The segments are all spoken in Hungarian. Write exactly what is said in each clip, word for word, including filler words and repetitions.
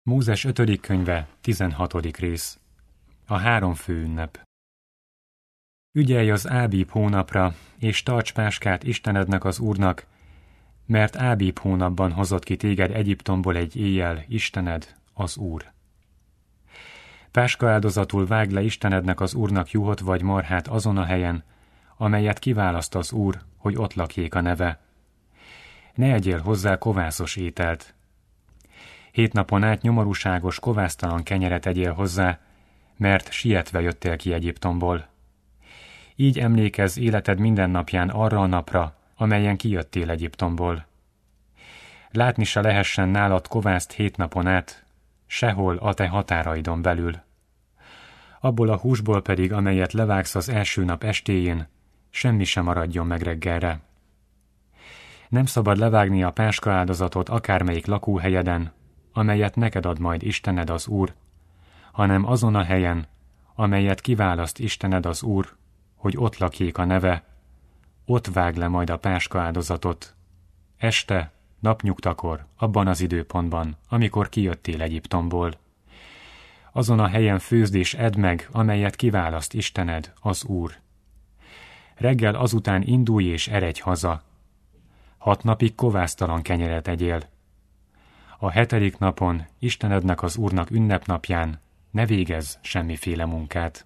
Mózes ötödik könyve, tizenhatodik rész. A három főünnep. Ügyelj az Ábíb hónapra, és tarts páskát Istenednek az Úrnak, mert Ábíb hónapban hozott ki téged Egyiptomból egy éjjel, Istened, az Úr. Páska áldozatul vágd le Istenednek az Úrnak juhot vagy marhát azon a helyen, amelyet kiválaszt az Úr, hogy ott lakjék a neve. Ne egyél hozzá kovászos ételt. Hét napon át nyomorúságos, kovásztalan kenyeret egyél hozzá, mert sietve jöttél ki Egyiptomból. Így emlékezz életed minden napján arra a napra, amelyen kijöttél Egyiptomból. Látni se lehessen nálad kovászt hét napon át, sehol a te határaidon belül. Abból a húsból pedig, amelyet levágsz az első nap estéjén, semmi sem maradjon meg reggelre. Nem szabad levágni a páska áldozatot akármelyik lakóhelyeden, amelyet neked ad majd Istened az Úr, hanem azon a helyen, amelyet kiválaszt Istened az Úr, hogy ott lakjék a neve, ott vág le majd a páska áldozatot. Este, napnyugtakor, abban az időpontban, amikor kijöttél Egyiptomból. Azon a helyen főzd és edd meg, amelyet kiválaszt Istened, az Úr. Reggel azután indulj és eredj haza. Hat napig kovásztalan kenyeret egyél. A hetedik napon, Istenednek az Úrnak ünnepnapján ne végezz semmiféle munkát.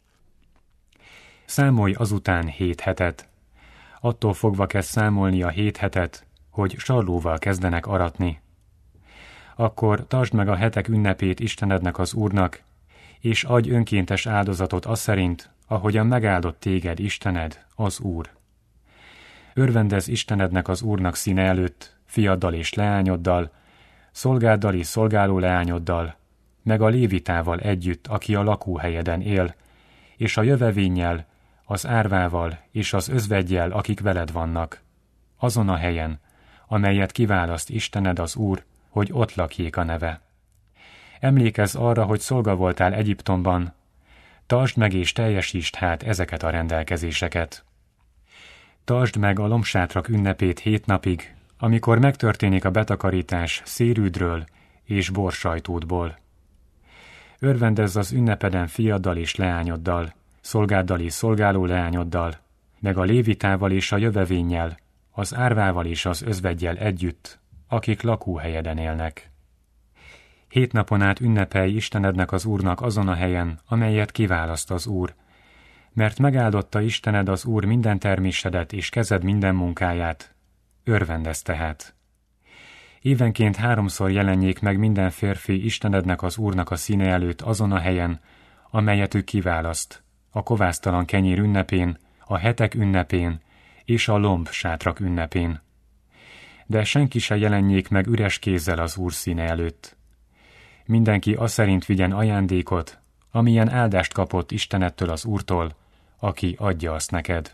Számolj azután hét hetet. Attól fogva kezd számolni a hét hetet, hogy sarlóval kezdenek aratni. Akkor tartsd meg a hetek ünnepét Istenednek az Úrnak, és adj önkéntes áldozatot az szerint, ahogyan megáldott téged Istened, az Úr. Örvendezz Istenednek az Úrnak színe előtt, fiaddal és leányoddal, szolgáddal és szolgáló leányoddal, meg a lévitával együtt, aki a lakóhelyeden él, és a jövevénnyel, az árvával és az özveggyel, akik veled vannak, azon a helyen, amelyet kiválaszt Istened az Úr, hogy ott lakjék a neve. Emlékezz arra, hogy szolga voltál Egyiptomban, tartsd meg és teljesítsd hát ezeket a rendelkezéseket. Tartsd meg a lombsátrak ünnepét hét napig, amikor megtörténik a betakarítás szérűdről és borsajtódból. Örvendezz az ünnepeden fiaddal és leányoddal, szolgáddal és szolgáló leányoddal, meg a lévitával és a jövevénnyel, az árvával és az özveggyel együtt, akik lakóhelyeden élnek. Hét napon át ünnepelj Istenednek az Úrnak azon a helyen, amelyet kiválaszt az Úr, mert megáldotta Istened az Úr minden termésedet és kezed minden munkáját. Örvendezz tehát. Évenként háromszor jelenjék meg minden férfi Istenednek az Úrnak a színe előtt azon a helyen, amelyet ő kiválaszt, a kovásztalan kenyér ünnepén, a hetek ünnepén és a lomb sátrak ünnepén. De senki se jelenjék meg üres kézzel az Úr színe előtt. Mindenki aszerint vigyen ajándékot, amilyen áldást kapott Istenedtől az Úrtól, aki adja azt neked.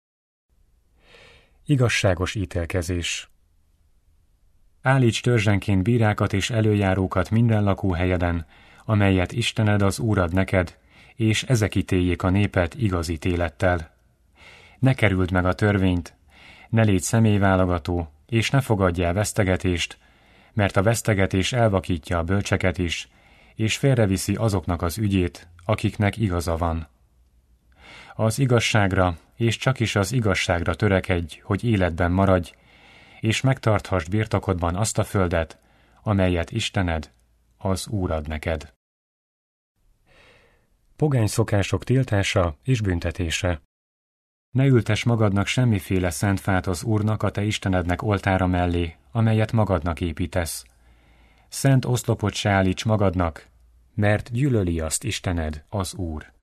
Igazságos ítélkezés. Állíts törzsenként bírákat és előjárókat minden lakóhelyeden, amelyet Istened az Úr ad neked, és ezek ítéljék a népet igaz ítélettel. Ne kerüld meg a törvényt, ne légy személyválogató, és ne fogadj el vesztegetést, mert a vesztegetés elvakítja a bölcseket is, és félreviszi azoknak az ügyét, akiknek igaza van. Az igazságra, és csak is az igazságra törekedj, hogy életben maradj, és megtarthasd birtokodban azt a földet, amelyet Istened, az Úr ad neked. Pogány szokások tiltása és büntetése. Ne ültess magadnak semmiféle szent fát az Úrnak, a te Istenednek oltára mellé, amelyet magadnak építesz. Szent oszlopot se állíts magadnak, mert gyűlöli azt Istened, az Úr.